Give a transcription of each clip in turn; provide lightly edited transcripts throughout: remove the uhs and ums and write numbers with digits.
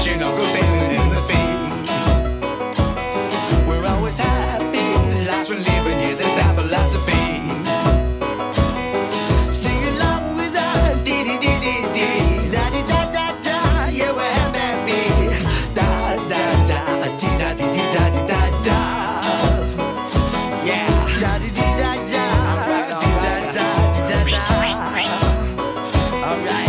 fishing or go sailing in the sea. We're always happy, life's been living, yeah, that's our philosophy. Sing along with us, dee dee dee dee dee, da dee da da da, yeah, we're happy, da da da, dee da dee dee da dee da da, yeah, da dee dee da da, dee da da dee da da. All right.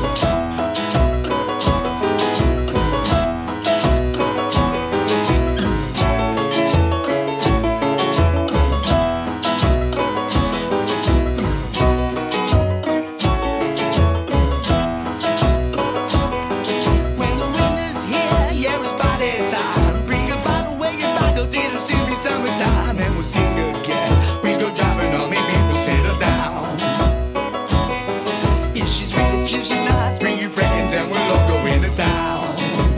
Summertime and we'll sing again. We go driving or maybe we'll settle down. If she's rich, if she's not, bring your friends and we'll all go into town.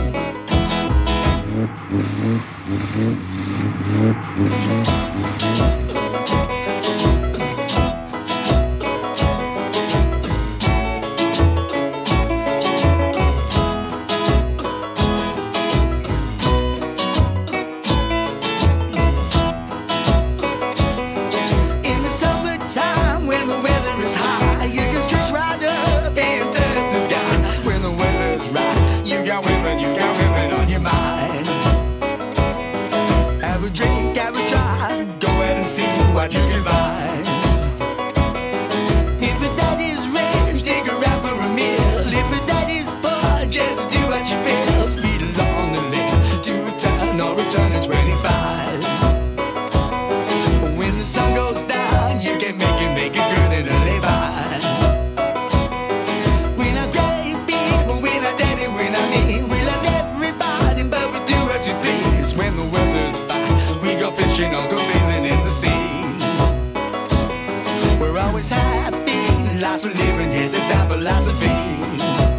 Time when the weather is high, you can stretch right up and touch the sky. When the weather's right, you got women on your mind. Have a drink, have a drive, go ahead and see what you can find. If a daddy's rich, take her out for a meal. If a daddy's poor, just do what you feel. Speed along the lane to a town or a turn at 25. When the sun goes down, you can make it good and live by. We're not great people, we're not daddy, we're not me. We love everybody, but we do as you please. When the weather's fine, we go fishing or go sailing in the sea. We're always happy, life's we're living, yeah, that's our philosophy.